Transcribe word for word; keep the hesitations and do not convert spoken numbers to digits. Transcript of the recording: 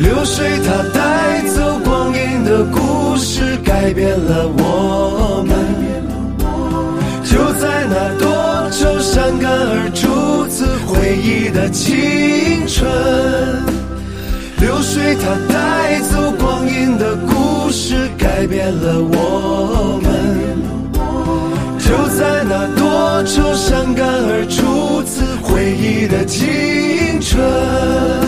流水它带走光阴的故事，改变了我们。就在那多愁善感而初次回忆的青春，流水它带走光阴的故事，改变了我们。就在那多愁善感而初次回忆的青春。